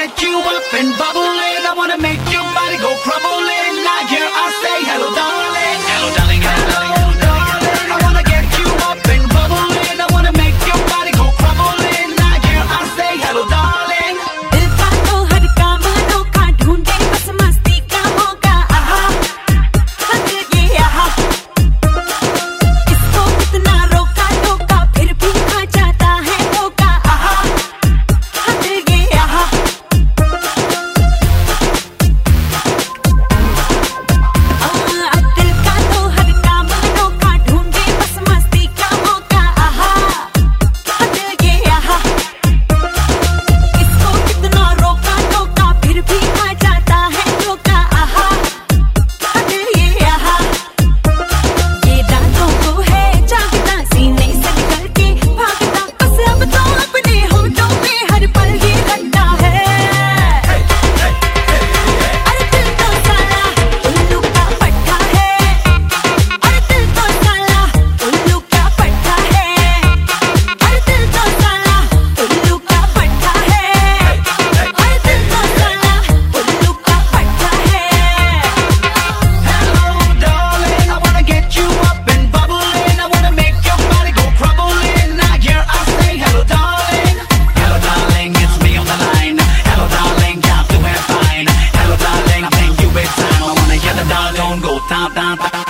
get you up and bubbling. I wanna make your body go crumbling. Now here I say hello darling. Hello darling, hello darling, hello darling. I wanna get you up and bubbling. I wanna make your body go crumbling. Now here I say hello darling. दिल का तो हर काम अनोखा ढूंढे बस मस्ती का मौका आहा दिल ये आहा इसको कितना रोका टोका फिर भी खा जाता है धोखा आहा दिल ये आहा अब दिल का तो हर काम अनोखा ढूंढे बस मस्ती का मौका आहा दिल ये आहा इसको कितना रोका टोका फिर भी खा जाता है धोखा आहा दिल ये आहा ये रातों को है जागता सीने से निकल के भागता बस अब तो अपने होठों पे हर पल ये रखता है अरे दिल तो साला उल्लू का पट्टा है अरे दिल तो साला उल्लू का पट्टा है अरे दिल तो साला उल्लू का पट्टा है अरे दिल तो साला उल्लू का पट्टा है Hello darling, I wanna get you up and bubbling. I wanna make your body go crumbling. Now here I say hello darling. Hello darling, it's me on the line. Hello darling, got to have fine. Hello darling, I'm paying you big time. I wanna hear the doggone go down down down.